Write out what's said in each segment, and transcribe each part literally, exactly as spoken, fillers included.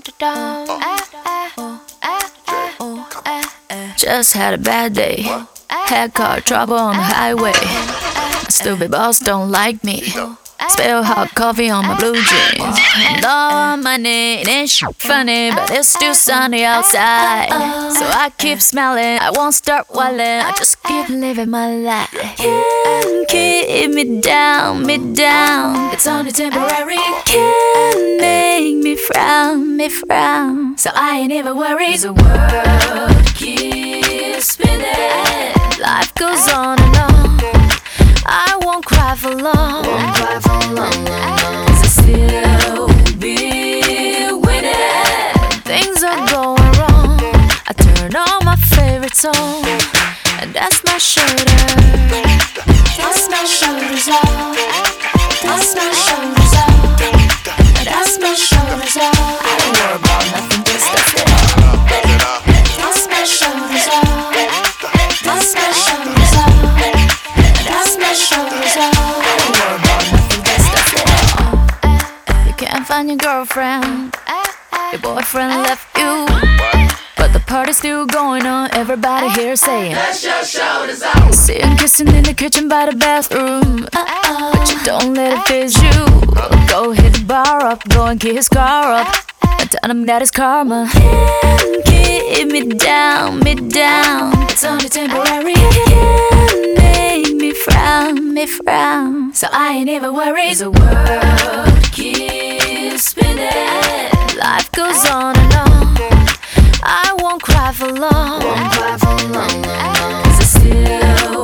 Just had a bad day. Had car trouble on the highway. My stupid boss don't like me. Spill hot coffee on my blue jeans. And all my name ain't funny, but it's still sunny outside. So I keep smiling, I won't start whiling. I just keep living my life. Can't keep me down, me down. It's only temporary. Can't make me frown, me frown. So I ain't even worried. The world keeps spinning. Life goes on and on. I won't cry for long. Won't cry for long, long. Cause I still be winning. Things are going wrong. I turn on my favorite song, and that's my shoulder. That's my shoulders off. That's my shoulders off. That's my shoulders off. I don't worry about nothing, just that's it. That's my shoulders off. That's my shoulders off. That's my shoulders off. I don't worry about nothing, just that's it. You can't find your girlfriend. Your boyfriend left you. But the party's still going on, everybody here saying let your shoulders out. See him kissing in the kitchen by the bathroom. Uh-oh. But you don't let it phase you. Go hit the bar up, go and get his car up, and tell him that it's karma. Can't keep me down, me down. It's only temporary. Can't make me frown, me frown. So I ain't even worried. The world keeps spinning. Life goes on and on. I won't cry for long. Won't cry for long, long. Cause I still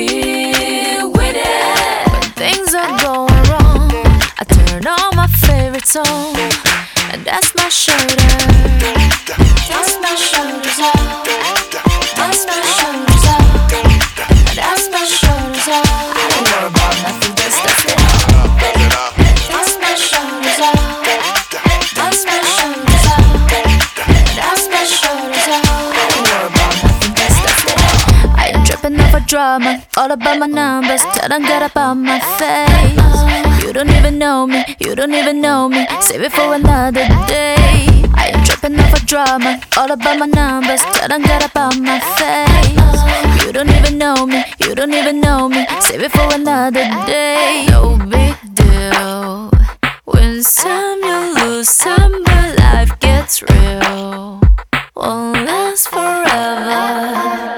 be winning. When things are going wrong, I turn on my favorite song, and that's my shoulder. That's my shoulders off. That's my shoulders off. That's my shoulders off. I don't worry about nothing, just that's it. That's my shoulders off. That's my shoulders off. That's my shoulders off. I don't worry about nothing, just that's it. I am tripping off a drama, all about my numbers, tell them get up on my face. You don't even know me, you don't even know me. Save it for another day. I am tripping off a drama, all about my numbers, tell them get up on my face. You don't even know me, you don't even know me. Save it for another day. No big deal. Win some, you lose some, but life gets real. Won't last forever.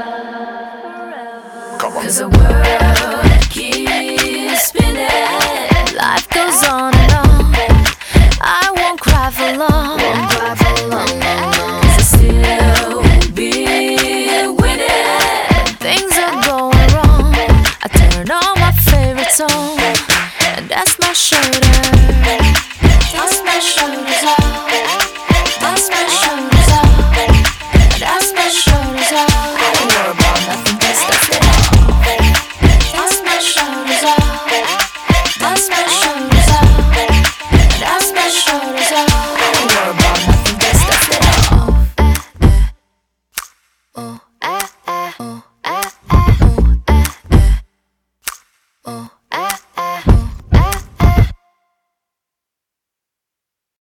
Cause the world keeps spinning. Life goes on and on. I won't cry for long. Won't cry for long, long, long. Cause I still be winning. When things are going wrong, I turn on my favorite song,